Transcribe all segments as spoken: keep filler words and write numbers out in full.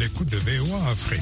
l'écoute de V O A Afrique.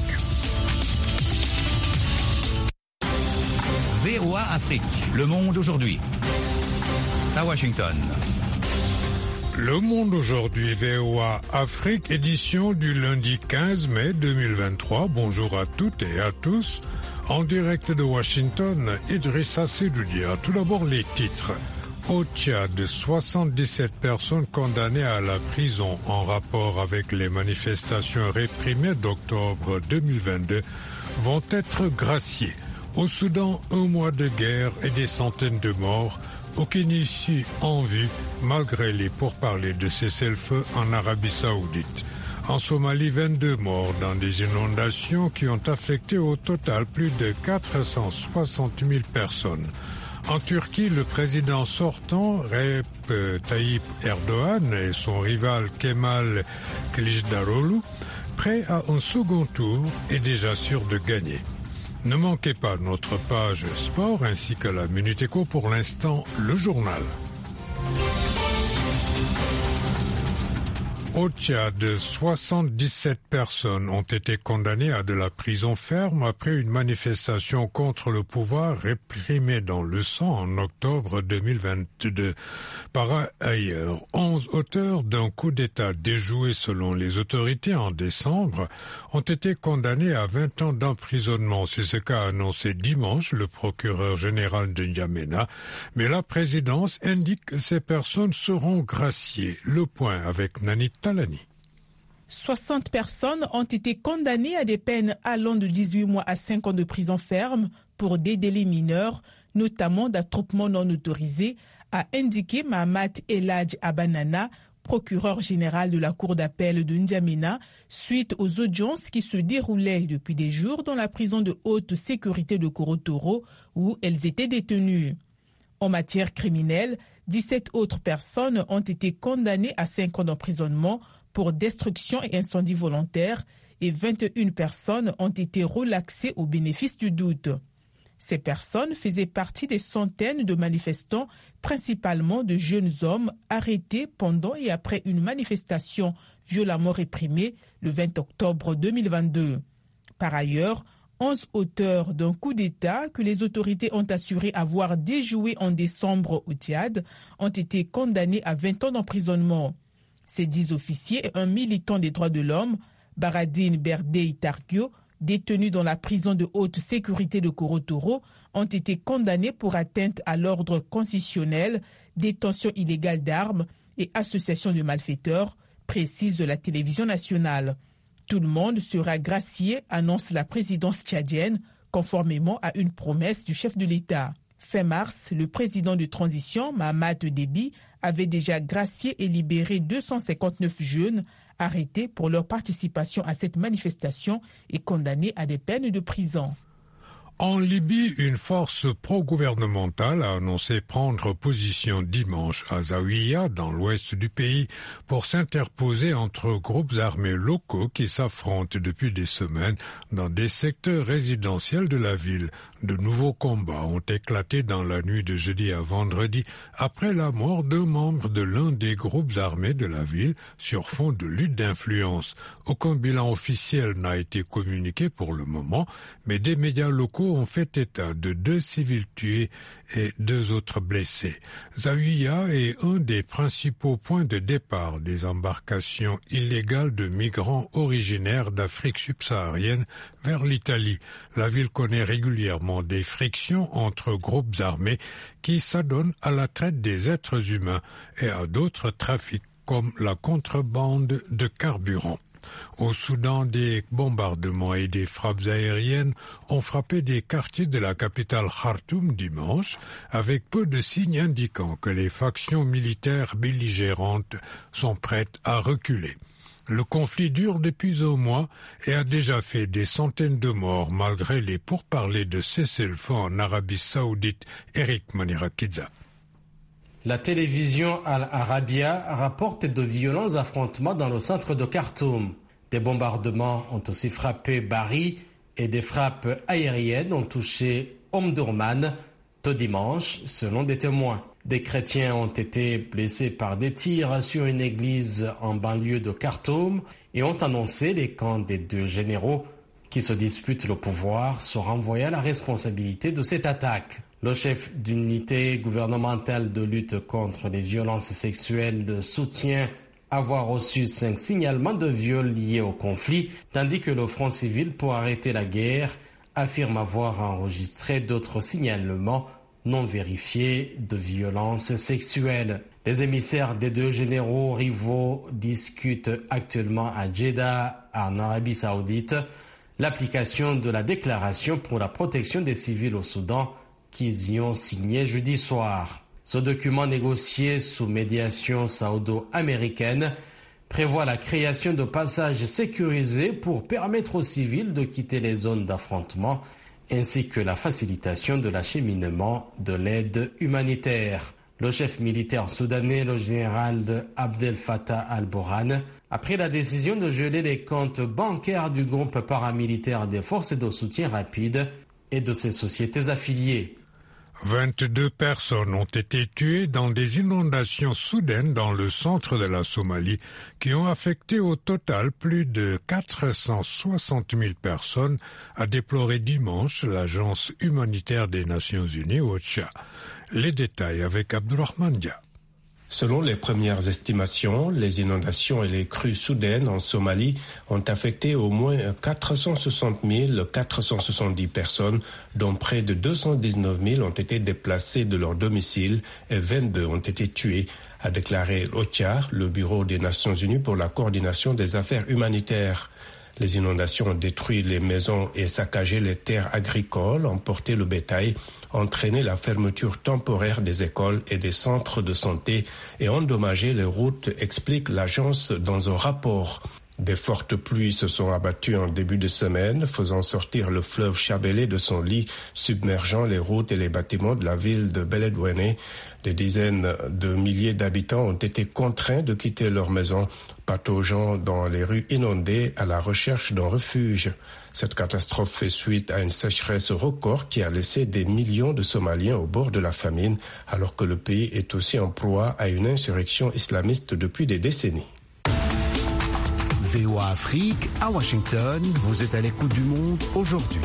V O A Afrique, le monde aujourd'hui. À Washington. Le monde aujourd'hui, V O A Afrique, édition du lundi quinze mai deux mille vingt-trois. Bonjour à toutes et à tous. En direct de Washington, Idrissa Sedoudia. Tout d'abord les titres. Au Tchad, soixante-dix-sept personnes condamnées à la prison en rapport avec les manifestations réprimées d'octobre deux mille vingt-deux vont être graciées. Au Soudan, un mois de guerre et des centaines de morts. Aucune issue en vue, malgré les pourparlers de cessez-le-feu en Arabie Saoudite. En Somalie, vingt-deux morts dans des inondations qui ont affecté au total plus de quatre cent soixante mille personnes. En Turquie, le président sortant, Recep Tayyip Erdogan, et son rival Kemal Kılıçdaroğlu, prêt à un second tour, est déjà sûr de gagner. Ne manquez pas notre page sport ainsi que la Minute Éco. Pour l'instant, le journal. Au Tchad, soixante-dix-sept personnes ont été condamnées à de la prison ferme après une manifestation contre le pouvoir réprimée dans le sang en octobre deux mille vingt-deux. Par ailleurs, onze auteurs d'un coup d'État déjoué selon les autorités en décembre ont été condamnés à vingt ans d'emprisonnement. C'est ce qu'a annoncé dimanche le procureur général de N'Djamena. Mais la présidence indique que ces personnes seront graciées. Le point avec Nani Talani. soixante personnes ont été condamnées à des peines allant de dix-huit mois à cinq ans de prison ferme pour des délits mineurs, notamment d'attroupement non autorisé, a indiqué Mahamat Eladj Abanana, procureur général de la cour d'appel de N'Djamena, suite aux audiences qui se déroulaient depuis des jours dans la prison de haute sécurité de Korotoro où elles étaient détenues. En matière criminelle, dix-sept autres personnes ont été condamnées à cinq ans d'emprisonnement pour destruction et incendie volontaire et vingt et une personnes ont été relaxées au bénéfice du doute. Ces personnes faisaient partie des centaines de manifestants, principalement de jeunes hommes arrêtés pendant et après une manifestation violemment réprimée le vingt octobre deux mille vingt-deux. Par ailleurs, onze auteurs d'un coup d'État que les autorités ont assuré avoir déjoué en décembre au Tchad ont été condamnés à vingt ans d'emprisonnement. Ces dix officiers et un militant des droits de l'homme, Baradine Berdei Targio, détenus dans la prison de haute sécurité de Korotoro, ont été condamnés pour atteinte à l'ordre constitutionnel, détention illégale d'armes et association de malfaiteurs, précise la télévision nationale. Tout le monde sera gracié, annonce la présidence tchadienne, conformément à une promesse du chef de l'État. Fin mars, le président de transition, Mahamat Déby, avait déjà gracié et libéré deux cent cinquante-neuf jeunes arrêtés pour leur participation à cette manifestation et condamnés à des peines de prison. En Libye, une force pro-gouvernementale a annoncé prendre position dimanche à Zaouïa, dans l'ouest du pays, pour s'interposer entre groupes armés locaux qui s'affrontent depuis des semaines dans des secteurs résidentiels de la ville. De nouveaux combats ont éclaté dans la nuit de jeudi à vendredi après la mort d'un membre de l'un des groupes armés de la ville sur fond de lutte d'influence. Aucun bilan officiel n'a été communiqué pour le moment, mais des médias locaux ont fait état de deux civils tués et deux autres blessés. Zaouïa est un des principaux points de départ des embarcations illégales de migrants originaires d'Afrique subsaharienne vers l'Italie. La ville connaît régulièrement des frictions entre groupes armés qui s'adonnent à la traite des êtres humains et à d'autres trafics comme la contrebande de carburant. Au Soudan, des bombardements et des frappes aériennes ont frappé des quartiers de la capitale Khartoum dimanche, avec peu de signes indiquant que les factions militaires belligérantes sont prêtes à reculer. Le conflit dure depuis un mois et a déjà fait des centaines de morts malgré les pourparlers de cessez-le-feu en Arabie Saoudite. Eric Manirakidza. La télévision Al Arabiya rapporte de violents affrontements dans le centre de Khartoum. Des bombardements ont aussi frappé Bari et des frappes aériennes ont touché Omdurman tôt dimanche, selon des témoins. Des chrétiens ont été blessés par des tirs sur une église en banlieue de Khartoum et ont annoncé les camps des deux généraux qui se disputent le pouvoir sont renvoyés à la responsabilité de cette attaque. Le chef d'une unité gouvernementale de lutte contre les violences sexuelles soutient avoir reçu cinq signalements de viols liés au conflit, tandis que le Front civil pour arrêter la guerre affirme avoir enregistré d'autres signalements non vérifiés de violences sexuelles. Les émissaires des deux généraux rivaux discutent actuellement à Jeddah, en Arabie Saoudite, l'application de la déclaration pour la protection des civils au Soudan qu'ils y ont signé jeudi soir. Ce document négocié sous médiation saoudo-américaine prévoit la création de passages sécurisés pour permettre aux civils de quitter les zones d'affrontement ainsi que la facilitation de l'acheminement de l'aide humanitaire. Le chef militaire soudanais, le général Abdel Fattah al-Burhan, a pris la décision de geler les comptes bancaires du groupe paramilitaire des forces de soutien rapide et de ses sociétés affiliées. vingt-deux personnes ont été tuées dans des inondations soudaines dans le centre de la Somalie qui ont affecté au total plus de quatre cent soixante mille personnes, a déploré dimanche l'agence humanitaire des Nations Unies, OCHA. Les détails avec Abdurrahman Dia. Selon les premières estimations, les inondations et les crues soudaines en Somalie ont affecté au moins quatre cent soixante mille quatre cent soixante-dix personnes, dont près de deux cent dix-neuf mille ont été déplacées de leur domicile et vingt-deux ont été tuées, a déclaré OCHA, le Bureau des Nations Unies pour la coordination des affaires humanitaires. Les inondations ont détruit les maisons et saccagé les terres agricoles, emporté le bétail, entraîné la fermeture temporaire des écoles et des centres de santé et endommagé les routes, explique l'agence dans un rapport. Des fortes pluies se sont abattues en début de semaine, faisant sortir le fleuve Chabélé de son lit, submergeant les routes et les bâtiments de la ville de Beledweyne. Des dizaines de milliers d'habitants ont été contraints de quitter leur maison, pataugeant dans les rues inondées à la recherche d'un refuge. Cette catastrophe fait suite à une sécheresse record qui a laissé des millions de Somaliens au bord de la famine, alors que le pays est aussi en proie à une insurrection islamiste depuis des décennies. V O A Afrique, à Washington, vous êtes à l'écoute du monde aujourd'hui.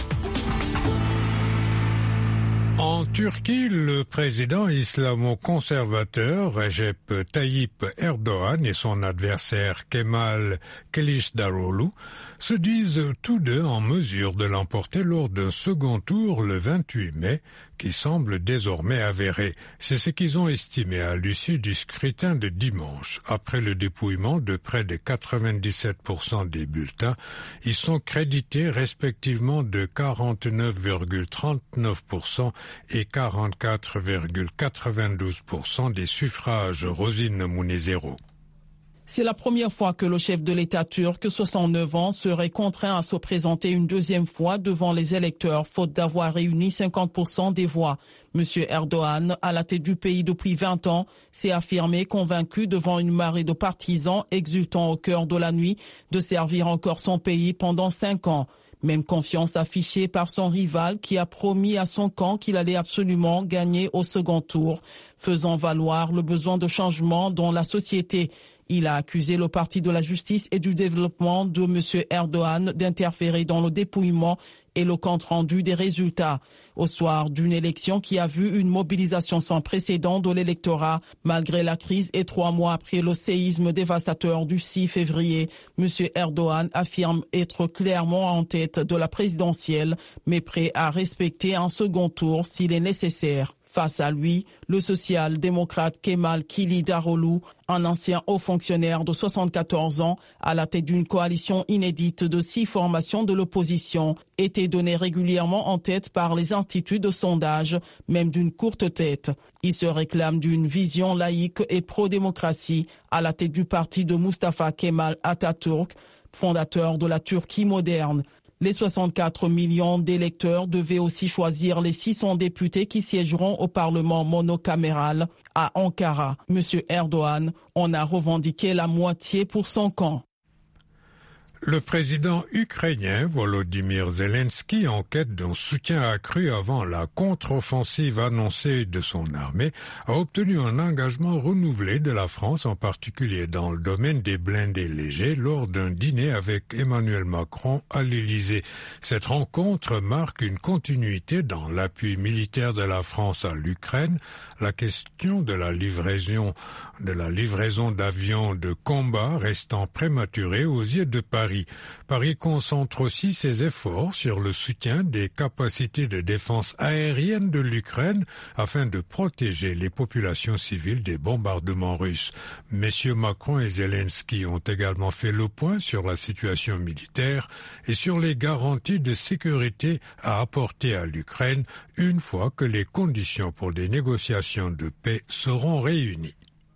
En Turquie, le président islamo-conservateur Recep Tayyip Erdogan et son adversaire Kemal Kılıçdaroğlu se disent tous deux en mesure de l'emporter lors d'un second tour le vingt-huit mai, qui semble désormais avéré. C'est ce qu'ils ont estimé à l'issue du scrutin de dimanche. Après le dépouillement de près de quatre-vingt-dix-sept pour cent des bulletins, ils sont crédités respectivement de quarante-neuf virgule trente-neuf pour cent et quarante-quatre virgule quatre-vingt-douze pour cent des suffrages. Rosine Munezero. C'est la première fois que le chef de l'État turc, soixante-neuf ans, serait contraint à se présenter une deuxième fois devant les électeurs, faute d'avoir réuni cinquante pour cent des voix. Monsieur Erdogan, à la tête du pays depuis vingt ans, s'est affirmé convaincu devant une marée de partisans exultant au cœur de la nuit de servir encore son pays pendant cinq ans. Même confiance affichée par son rival qui a promis à son camp qu'il allait absolument gagner au second tour, faisant valoir le besoin de changement dans la société. Il a accusé le Parti de la justice et du développement de M. Erdogan d'interférer dans le dépouillement et le compte-rendu des résultats. Au soir d'une élection qui a vu une mobilisation sans précédent de l'électorat, malgré la crise et trois mois après le séisme dévastateur du six février, M. Erdogan affirme être clairement en tête de la présidentielle, mais prêt à respecter un second tour s'il est nécessaire. Face à lui, le social-démocrate Kemal Kılıçdaroğlu, un ancien haut fonctionnaire de soixante-quatorze ans, à la tête d'une coalition inédite de six formations de l'opposition, était donné régulièrement en tête par les instituts de sondage, même d'une courte tête. Il se réclame d'une vision laïque et pro-démocratie à la tête du parti de Mustafa Kemal Atatürk, fondateur de la Turquie moderne. Les soixante-quatre millions d'électeurs devaient aussi choisir les six cents députés qui siégeront au Parlement monocaméral à Ankara. M. Erdogan en a revendiqué la moitié pour son camp. Le président ukrainien Volodymyr Zelensky, en quête d'un soutien accru avant la contre-offensive annoncée de son armée, a obtenu un engagement renouvelé de la France, en particulier dans le domaine des blindés légers, lors d'un dîner avec Emmanuel Macron à l'Élysée. Cette rencontre marque une continuité dans l'appui militaire de la France à l'Ukraine. La question de la livraison, de la livraison d'avions de combat restant prématurée aux yeux de Paris. Paris concentre aussi ses efforts sur le soutien des capacités de défense aérienne de l'Ukraine afin de protéger les populations civiles des bombardements russes. Messieurs Macron et Zelensky ont également fait le point sur la situation militaire et sur les garanties de sécurité à apporter à l'Ukraine une fois que les conditions pour des négociations de paix seront réunies.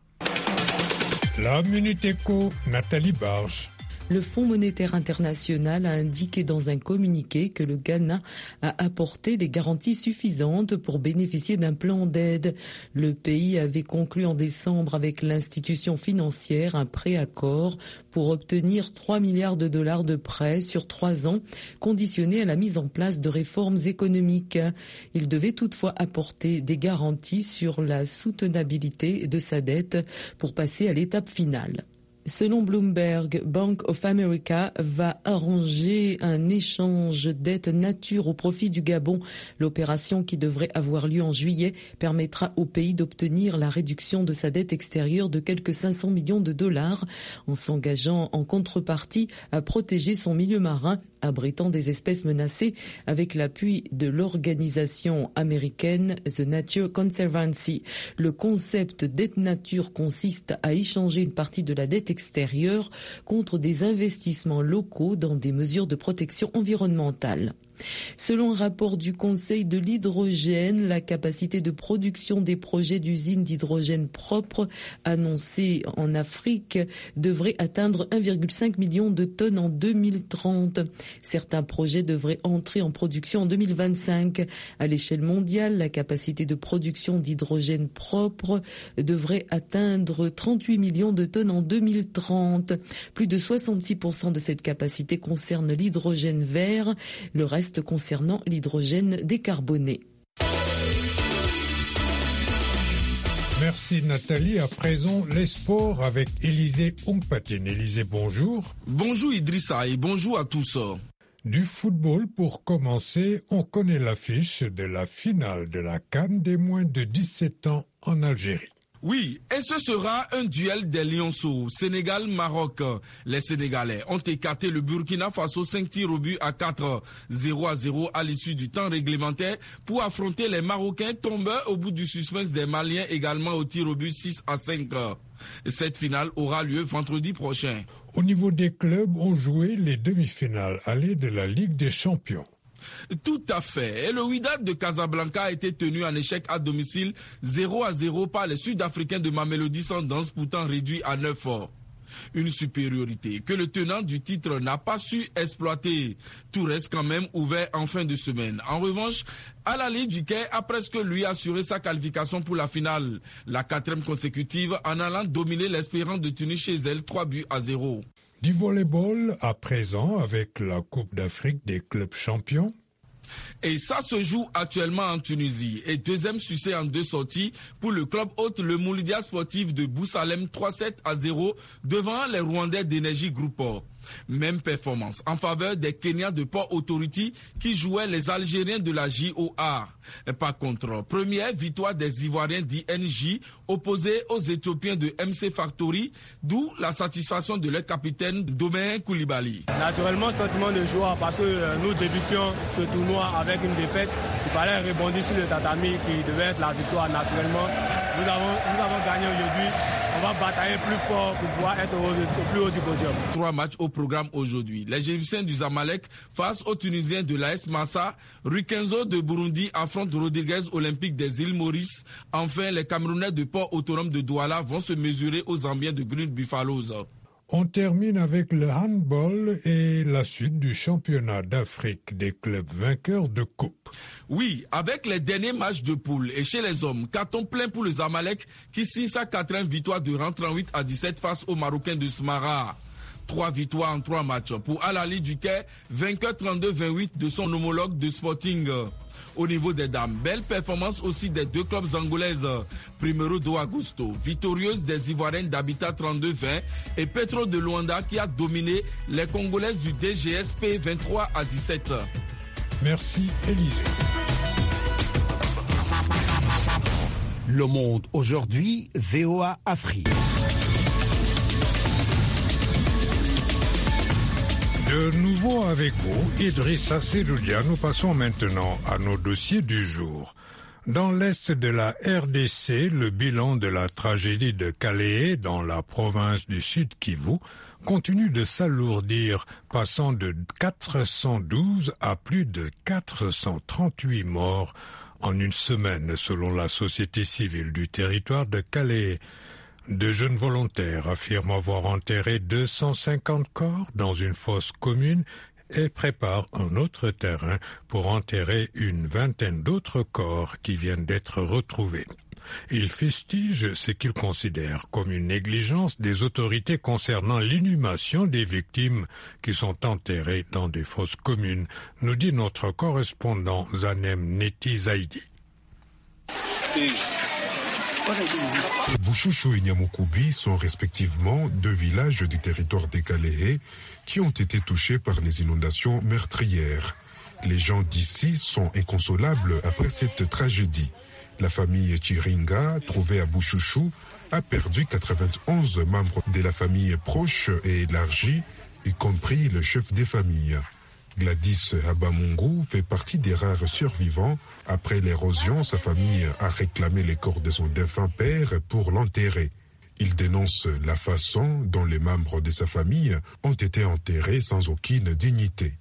La Minute Éco, Nathalie Barge. Le Fonds monétaire international a indiqué dans un communiqué que le Ghana a apporté les garanties suffisantes pour bénéficier d'un plan d'aide. Le pays avait conclu en décembre avec l'institution financière un pré-accord pour obtenir trois milliards de dollars de prêts sur trois ans, conditionnés à la mise en place de réformes économiques. Il devait toutefois apporter des garanties sur la soutenabilité de sa dette pour passer à l'étape finale. Selon Bloomberg, Bank of America va arranger un échange dette nature au profit du Gabon. L'opération, qui devrait avoir lieu en juillet, permettra au pays d'obtenir la réduction de sa dette extérieure de quelques cinq cents millions de dollars en s'engageant en contrepartie à protéger son milieu marin abritant des espèces menacées avec l'appui de l'organisation américaine The Nature Conservancy. Le concept dette nature consiste à échanger une partie de la dette extérieure contre des investissements locaux dans des mesures de protection environnementale. Selon un rapport du Conseil de l'hydrogène, la capacité de production des projets d'usines d'hydrogène propre annoncés en Afrique devrait atteindre un virgule cinq million de tonnes en deux mille trente. Certains projets devraient entrer en production en deux mille vingt-cinq. À l'échelle mondiale, la capacité de production d'hydrogène propre devrait atteindre trente-huit millions de tonnes en deux mille trente. Plus de soixante-six pour cent de cette capacité concerne l'hydrogène vert, le reste concernant l'hydrogène décarboné. Merci Nathalie. À présent, les sports avec Élisée Ompatine. Élisée, bonjour. Bonjour Idrissa et bonjour à tous. Du football pour commencer, on connaît l'affiche de la finale de la CAN des moins de dix-sept ans en Algérie. Oui, et ce sera un duel des Lionceaux, Sénégal-Maroc. Les Sénégalais ont écarté le Burkina Faso cinq tirs au but à quatre, zéro à zéro à l'issue du temps réglementaire pour affronter les Marocains tombés au bout du suspense des Maliens également au tir au but six à cinq. Cette finale aura lieu vendredi prochain. Au niveau des clubs, on jouait les demi-finales allées de la Ligue des Champions. Tout à fait. Et le Wydad de Casablanca a été tenu en échec à domicile zéro à zéro par les Sud-Africains de Mamelodi Sundowns, pourtant réduit à neuf. Une supériorité que le tenant du titre n'a pas su exploiter. Tout reste quand même ouvert en fin de semaine. En revanche, Al Ahly du Caire a presque lui assuré sa qualification pour la finale, la quatrième consécutive, en allant dominer l'Espérance de Tunis chez elle trois buts à zéro. Du volleyball à présent avec la Coupe d'Afrique des clubs champions. Et ça se joue actuellement en Tunisie. Et deuxième succès en deux sorties pour le club hôte, le Mouloudia sportif de Boussalem, trois sept à zéro devant les Rwandais d'Énergie Group. Même performance en faveur des Kenyans de Port Authority qui jouaient les Algériens de la J O A. Par contre, première victoire des Ivoiriens d'I N J opposés aux Éthiopiens de M C Factory, d'où la satisfaction de leur capitaine Domain Koulibaly. Naturellement, sentiment de joie parce que euh, nous débutions ce tournoi avec une défaite. Il fallait rebondir sur le tatami qui devait être la victoire naturellement. Nous avons, nous avons gagné aujourd'hui. On va batailler plus fort pour pouvoir être au, au plus haut du podium. Trois matchs au programme aujourd'hui. Les Égyptiens du Zamalek face aux Tunisiens de l'A S Massa. Rukenzo de Burundi affronte Rodriguez Olympique des îles Maurice. Enfin, les Camerounais de Port Autonome de Douala vont se mesurer aux Zambiens de Green Buffaloes. On termine avec le handball et la suite du championnat d'Afrique des clubs vainqueurs de coupe. Oui, avec les derniers matchs de poule et chez les hommes, carton plein pour le Zamalek qui signe sa quatrième victoire de rang trente-huit à dix-sept face aux Marocains de Smara. Trois victoires en trois matchs pour Al Ahly du Caire, vainqueur trente-deux vingt-huit de son homologue de Sporting. Au niveau des dames, belle performance aussi des deux clubs angolaises. Primero do Agosto, victorieuse des Ivoiriennes d'Habitat trente-deux vingt et Petro de Luanda qui a dominé les Congolaises du D G S P vingt-trois à dix-sept. Merci Élisée. Le Monde aujourd'hui, V O A Afrique. De nouveau avec vous, Idrissa Seloudia, nous passons maintenant à nos dossiers du jour. Dans l'est de la R D C, le bilan de la tragédie de Calais dans la province du Sud Kivu continue de s'alourdir, passant de quatre cent douze à plus de quatre cent trente-huit morts en une semaine, selon la société civile du territoire de Calais. De jeunes volontaires affirment avoir enterré deux cent cinquante corps dans une fosse commune et préparent un autre terrain pour enterrer une vingtaine d'autres corps qui viennent d'être retrouvés. Ils fustigent ce qu'ils considèrent comme une négligence des autorités concernant l'inhumation des victimes qui sont enterrées dans des fosses communes, nous dit notre correspondant Zanem Neti Zaidi. Bouchouchou et Nyamukoubi sont respectivement deux villages du territoire des Calais qui ont été touchés par les inondations meurtrières. Les gens d'ici sont inconsolables après cette tragédie. La famille Chiringa, trouvée à Bouchouchou, a perdu quatre-vingt-onze membres de la famille proche et élargie, y compris le chef des familles. Gladys Habamungu fait partie des rares survivants. Après l'érosion, sa famille a réclamé les corps de son défunt père pour l'enterrer. Il dénonce la façon dont les membres de sa famille ont été enterrés sans aucune dignité.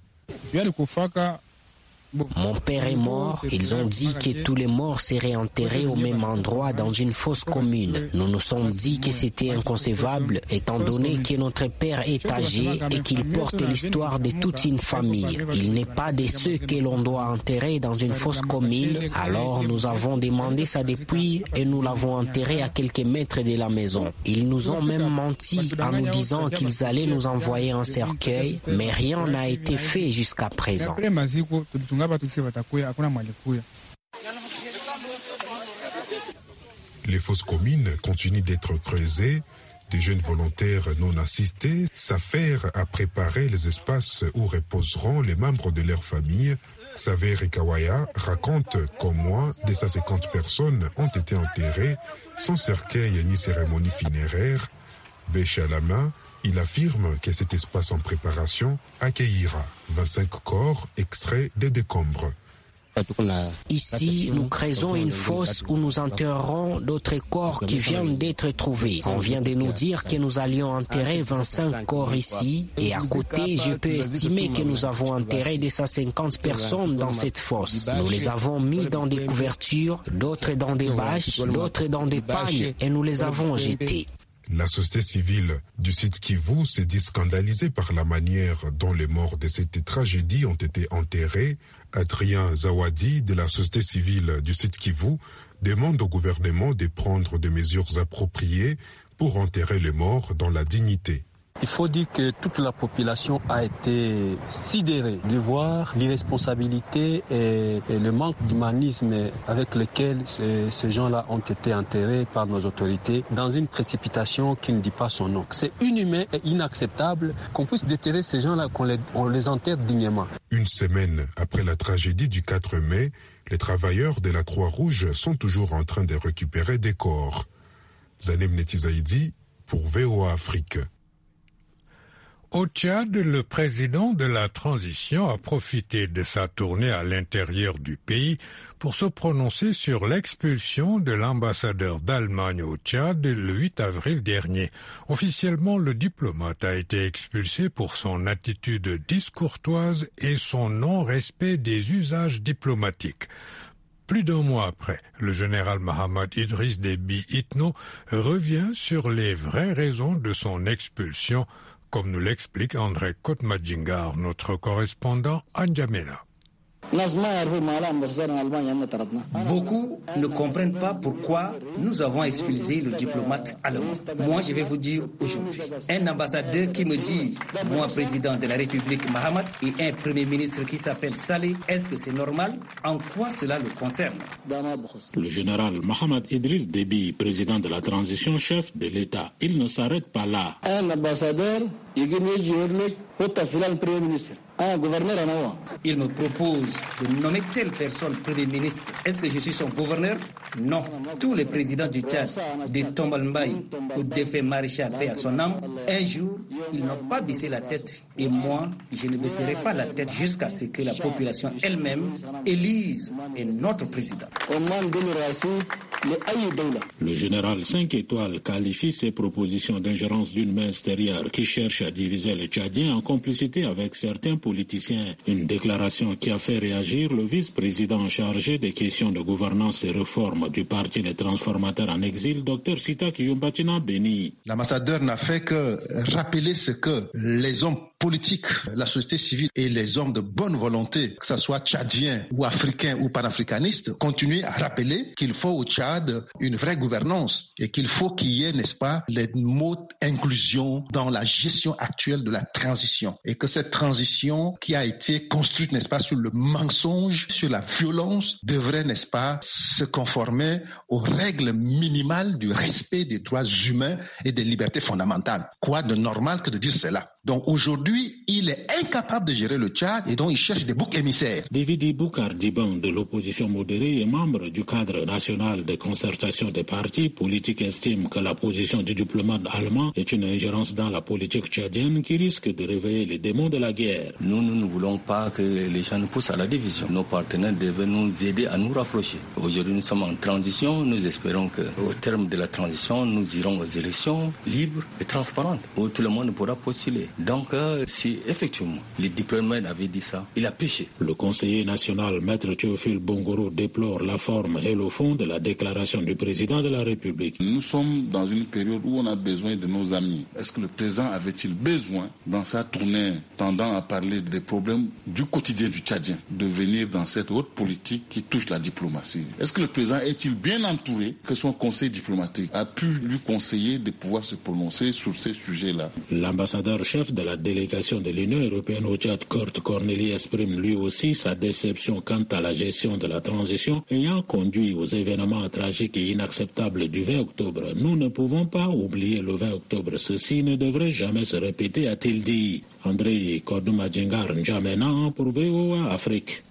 Mon père est mort. Ils ont dit que tous les morts seraient enterrés au même endroit dans une fosse commune. Nous nous sommes dit que c'était inconcevable étant donné que notre père est âgé et qu'il porte l'histoire de toute une famille. Il n'est pas de ceux que l'on doit enterrer dans une fosse commune. Alors nous avons demandé sa dépouille et nous l'avons enterré à quelques mètres de la maison. Ils nous ont même menti en nous disant qu'ils allaient nous envoyer un cercueil, mais rien n'a été fait jusqu'à présent. Les fosses communes continuent d'être creusées. Des jeunes volontaires non assistés s'affairent à préparer les espaces où reposeront les membres de leur famille. Saver Kawaya raconte qu'au moins deux cent cinquante personnes ont été enterrées sans cercueil ni cérémonie funéraire. Bêche à la main, il affirme que cet espace en préparation accueillera vingt-cinq corps extraits des décombres. Ici, nous creusons une fosse où nous enterrerons d'autres corps qui viennent d'être trouvés. On vient de nous dire que nous allions enterrer vingt-cinq corps ici et à côté, je peux estimer que nous avons enterré deux cent cinquante personnes dans cette fosse. Nous les avons mis dans des couvertures, d'autres dans des bâches, d'autres dans des pagnes et nous les avons jetés. La société civile du site Kivu s'est dit scandalisée par la manière dont les morts de cette tragédie ont été enterrés. Adrien Zawadi de la société civile du site Kivu demande au gouvernement de prendre des mesures appropriées pour enterrer les morts dans la dignité. Il faut dire que toute la population a été sidérée de voir l'irresponsabilité et, et le manque d'humanisme avec lequel ces, ces gens-là ont été enterrés par nos autorités dans une précipitation qui ne dit pas son nom. C'est inhumain et inacceptable qu'on puisse déterrer ces gens-là, qu'on les, on les enterre dignement. Une semaine après la tragédie du quatre mai, les travailleurs de la Croix-Rouge sont toujours en train de récupérer des corps. Zanem Netizaidi pour V O A Afrique. Au Tchad, le président de la transition a profité de sa tournée à l'intérieur du pays pour se prononcer sur l'expulsion de l'ambassadeur d'Allemagne au Tchad le huit avril dernier. Officiellement, le diplomate a été expulsé pour son attitude discourtoise et son non-respect des usages diplomatiques. Plus d'un mois après, le général Mohamed Idriss Déby Itno revient sur les vraies raisons de son expulsion, comme nous l'explique André Kotmadjingar, notre correspondant à N'Djamena. Beaucoup ne comprennent pas pourquoi nous avons expulsé le diplomate allemand. Moi, je vais vous dire aujourd'hui, un ambassadeur qui me dit, moi, président de la République Mahamat, et un premier ministre qui s'appelle Saleh, est-ce que c'est normal? En quoi cela le concerne? Le général Mohamed Idriss Déby, président de la transition, chef de l'État, il ne s'arrête pas là. Un ambassadeur, il premier ministre. Un gouverneur en Il me propose de nommer telle personne Premier ministre. Est-ce que je suis son gouverneur? Non. Tous les présidents du Tchad, de Tombal Mbaye au défunt maréchal paix à son âme, un jour, ils n'ont pas baissé la tête. Et moi, je ne baisserai pas la tête jusqu'à ce que la population elle-même élise un autre président. Le général cinq étoiles qualifie ces propositions d'ingérence d'une main extérieure qui cherche à diviser les Tchadiens en complicité avec certains politiciens. Une déclaration qui a fait réagir le vice-président chargé des questions de gouvernance et réforme du Parti des transformateurs en exil, Dr Sitak Yumbatina Beni. L'ambassadeur n'a fait que rappeler ce que les hommes politiques, la société civile et les hommes de bonne volonté, que ce soit tchadiens ou africains ou panafricanistes, continuent à rappeler qu'il faut au Tchad une vraie gouvernance et qu'il faut qu'il y ait, n'est-ce pas, les mots inclusion dans la gestion actuelle de la transition et que cette transition qui a été construite, n'est-ce pas, sur le mensonge, sur la violence, devrait, n'est-ce pas, se conformer aux règles minimales du respect des droits humains et des libertés fondamentales. Quoi de normal que de dire cela? Donc aujourd'hui, il est incapable de gérer le Tchad et donc il cherche des boucs émissaires. David Boukar Diban de l'opposition modérée et membre du cadre national de concertation des partis politiques estime que la position du diplomate allemand est une ingérence dans la politique tchadienne qui risque de réveiller les démons de la guerre. Nous, nous ne voulons pas que les gens nous poussent à la division. Nos partenaires devraient nous aider à nous rapprocher. Aujourd'hui, nous sommes en transition. Nous espérons qu'au terme de la transition, nous irons aux élections libres et transparentes où tout le monde pourra postuler. Donc, euh, si effectivement les diplomates avaient dit ça, il a péché. Le conseiller national, Maître Théophile Bongoro, déplore la forme et le fond de la déclaration du président de la République. Nous sommes dans une période où on a besoin de nos amis. Est-ce que le président avait-il besoin, dans sa tournée tendant à parler des problèmes du quotidien du Tchadien, de venir dans cette haute politique qui touche la diplomatie? Est-ce que le président est-il bien entouré que son conseil diplomatique a pu lui conseiller de pouvoir se prononcer sur ces sujets-là? L'ambassadeur chef de la délégation de l'Union européenne au Tchad, Kurt Corneli, exprime lui aussi sa déception quant à la gestion de la transition ayant conduit aux événements tragiques et inacceptables du vingt octobre. Nous ne pouvons pas oublier le vingt octobre. Ceci ne devrait jamais se répéter, a-t-il dit. André Kordouma-Djengar N'Djamena pour V O A Afrique.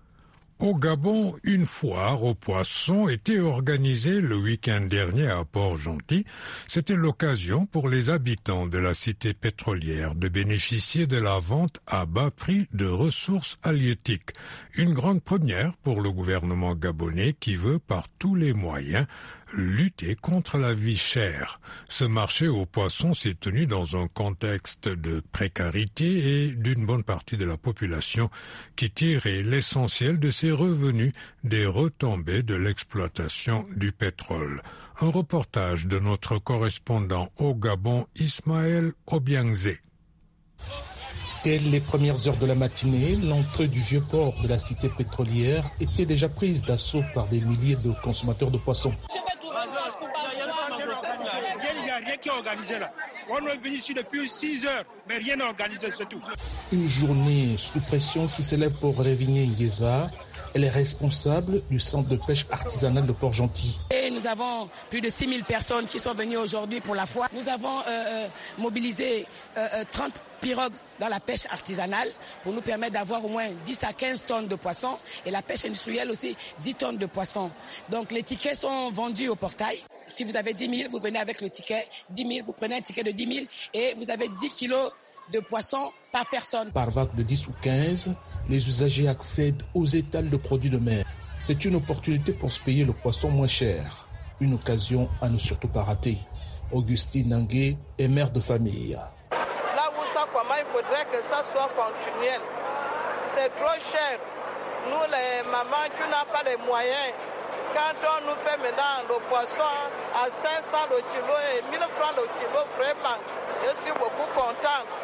Au Gabon, une foire aux poissons était organisée le week-end dernier à Port-Gentil. C'était l'occasion pour les habitants de la cité pétrolière de bénéficier de la vente à bas prix de ressources halieutiques. Une grande première pour le gouvernement gabonais qui veut par tous les moyens lutter contre la vie chère. Ce marché aux poissons s'est tenu dans un contexte de précarité et d'une bonne partie de la population qui tirait l'essentiel de ses revenus des retombées de l'exploitation du pétrole. Un reportage de notre correspondant au Gabon, Ismaël Obiangzé. Dès les premières heures de la matinée, l'entrée du vieux port de la cité pétrolière était déjà prise d'assaut par des milliers de consommateurs de poissons. Il n'y a rien qui est organisé là. On est venu ici depuis six heures, mais rien n'est organisé, c'est tout. Une journée sous pression qui s'élève pour Révigné Ngueza. Elle est responsable du centre de pêche artisanale de Port-Gentil. Et nous avons plus de six mille personnes qui sont venues aujourd'hui pour la foire. Nous avons euh, mobilisé euh, trente pirogues dans la pêche artisanale pour nous permettre d'avoir au moins dix à quinze tonnes de poissons et la pêche industrielle aussi dix tonnes de poissons. Donc les tickets sont vendus au portail. Si vous avez dix mille, vous venez avec le ticket. dix mille, vous prenez un ticket de dix mille et vous avez dix kilos de poissons par personne. Par vague de dix ou quinze, les usagers accèdent aux étals de produits de mer. C'est une opportunité pour se payer le poisson moins cher. Une occasion à ne surtout pas rater. Augustine Nangué est mère de famille. Là où ça commence, il faudrait que ça soit continuel. C'est trop cher. Nous, les mamans, qui n'ont pas les moyens, quand on nous fait maintenant le poisson à cinq cents le kilo et mille francs le kilo, vraiment, je suis beaucoup content.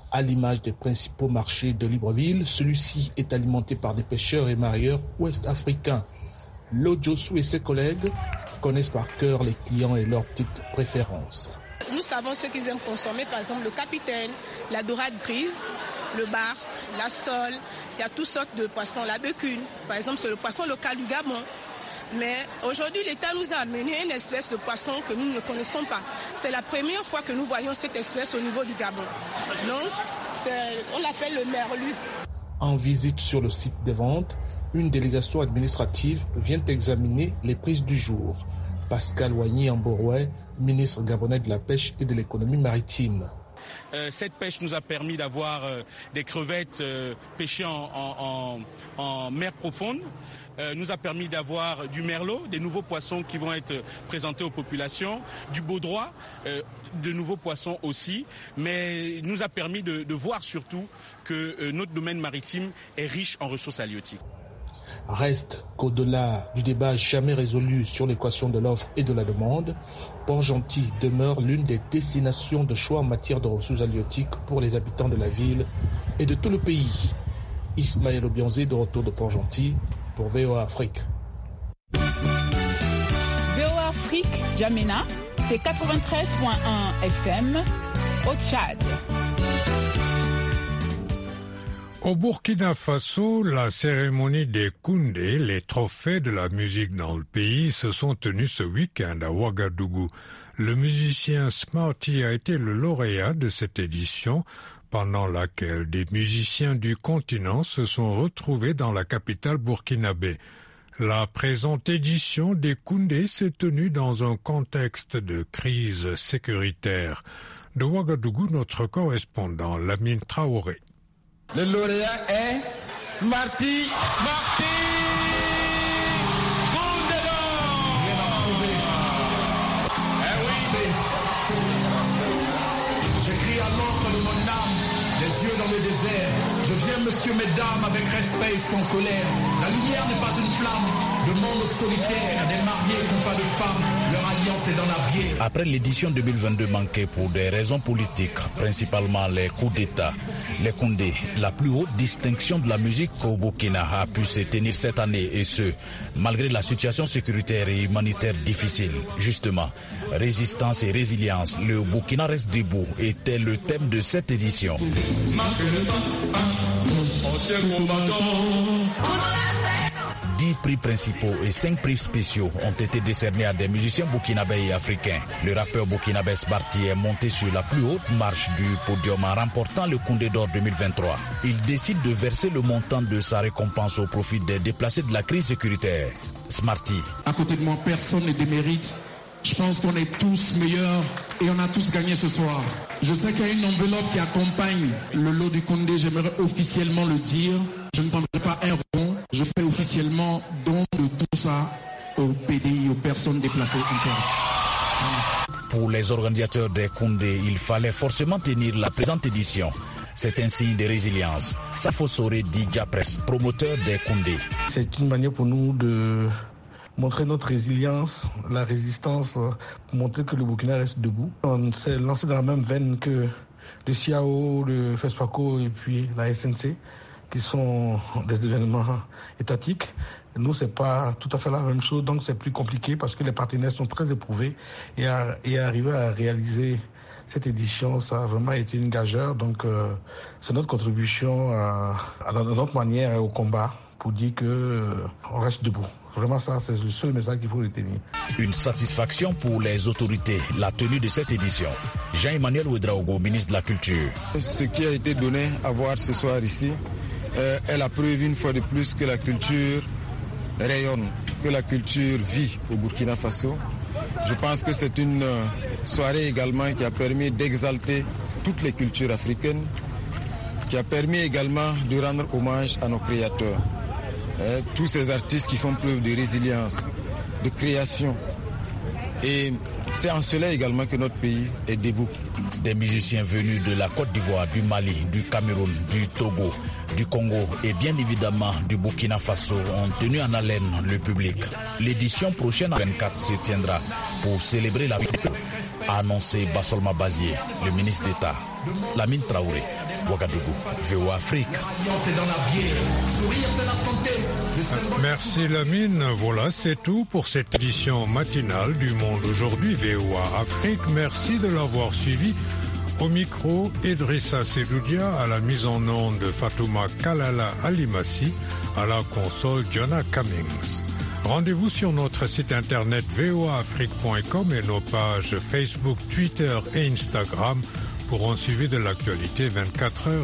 À l'image des principaux marchés de Libreville, celui-ci est alimenté par des pêcheurs et mareyeurs ouest-africains. Lodjosu et ses collègues connaissent par cœur les clients et leurs petites préférences. Nous savons ce qu'ils aiment consommer, par exemple le capitaine, la dorade grise, le bar, la sole. Il y a toutes sortes de poissons, la bécune. Par exemple, c'est le poisson local du Gabon. Mais aujourd'hui, l'État nous a amené une espèce de poisson que nous ne connaissons pas. C'est la première fois que nous voyons cette espèce au niveau du Gabon. Donc, c'est, on l'appelle le merlu. En visite sur le site des ventes, une délégation administrative vient examiner les prises du jour. Pascal Wagny-Amboroué, ministre gabonais de la pêche et de l'économie maritime. Euh, cette pêche nous a permis d'avoir euh, des crevettes euh, pêchées en, en, en, en mer profonde. Euh, nous a permis d'avoir du merlot, des nouveaux poissons qui vont être présentés aux populations, du baudroie, euh, de nouveaux poissons aussi, mais nous a permis de, de voir surtout que euh, notre domaine maritime est riche en ressources halieutiques. Reste qu'au-delà du débat jamais résolu sur l'équation de l'offre et de la demande, Port-Gentil demeure l'une des destinations de choix en matière de ressources halieutiques pour les habitants de la ville et de tout le pays. Ismaël Obianzé de retour de Port-Gentil pour V O A Afrique. V O A Afrique, Djamena, c'est quatre-vingt-treize virgule un F M au Tchad. Au Burkina Faso, la cérémonie des Koundé, les trophées de la musique dans le pays, se sont tenues ce week-end à Ouagadougou. Le musicien Smarty a été le lauréat de cette édition, pendant laquelle des musiciens du continent se sont retrouvés dans la capitale burkinabé. La présente édition des Koundé s'est tenue dans un contexte de crise sécuritaire. De Ouagadougou, notre correspondant Lamine Traoré. Le lauréat est Smarty. Smarty Eh oui. J'écris à l'autre de mon âme, les yeux dans le désert. Je viens, monsieur, mesdames, avec respect et sans colère. La lumière n'est pas une flamme, le monde solitaire, des mariés qui n'ont pas de femmes, leur alliance est dans la bière. Après l'édition deux mille vingt-deux manquée pour des raisons politiques, principalement les coups d'État, les Koundé, la plus haute distinction de la musique au Burkina, a pu se tenir cette année, et ce, malgré la situation sécuritaire et humanitaire difficile. Justement, résistance et résilience, le Burkina reste debout était le thème de cette édition. Dix prix principaux et cinq prix spéciaux ont été décernés à des musiciens burkinabés et africains. Le rappeur burkinabé Smarty est monté sur la plus haute marche du podium en remportant le Koundé d'or deux mille vingt-trois. Il décide de verser le montant de sa récompense au profit des déplacés de la crise sécuritaire. Smarty. À côté de moi, personne ne démérite. Je pense qu'on est tous meilleurs et on a tous gagné ce soir. Je sais qu'il y a une enveloppe qui accompagne le lot du Koundé. J'aimerais officiellement le dire. Je ne prendrai pas un rond. Je fais officiellement don de tout ça au P D I, aux personnes déplacées internes. Pour les organisateurs des Koundé, il fallait forcément tenir la présente édition. C'est un signe de résilience. Safo Soré Didja Press, promoteur des Koundé. C'est une manière pour nous de montrer notre résilience, la résistance, pour montrer que le Burkina reste debout. On s'est lancé dans la même veine que le C I A O, le FESPACO et puis la S N C, qui sont des événements étatiques. Nous, c'est pas tout à fait la même chose, donc c'est plus compliqué parce que les partenaires sont très éprouvés et, à, et arriver à réaliser cette édition, ça a vraiment été une gageure. Donc, euh, c'est notre contribution à, à notre manière au combat pour dire que euh, on reste debout. Vraiment, ça, c'est le seul message qu'il faut retenir. Une satisfaction pour les autorités, la tenue de cette édition. Jean-Emmanuel Ouedraogo, ministre de la Culture. Ce qui a été donné à voir ce soir ici euh, est la preuve une fois de plus que la culture rayonne, que la culture vit au Burkina Faso. Je pense que c'est une euh, soirée également qui a permis d'exalter toutes les cultures africaines, qui a permis également de rendre hommage à nos créateurs. Euh, tous ces artistes qui font preuve de résilience, de création. Et c'est en cela également que notre pays est debout. Des musiciens venus de la Côte d'Ivoire, du Mali, du Cameroun, du Togo, du Congo et bien évidemment du Burkina Faso ont tenu en haleine le public. L'édition prochaine à vingt-quatre se tiendra pour célébrer la victoire, a annoncé Bassolma Bazier, le ministre d'État. Lamine Traoré, Ouagadougou, V O A Afrique. Merci Lamine. Voilà, c'est tout pour cette édition matinale du Monde aujourd'hui V O A Afrique. Merci de l'avoir suivi. Au micro, Idrissa Sedoudia, à la mise en onde de Fatouma Kalala Alimassi, à la console Jonah Cummings. Rendez-vous sur notre site internet v o a afrique point com et nos pages Facebook, Twitter et Instagram pour en suivre de l'actualité vingt-quatre heures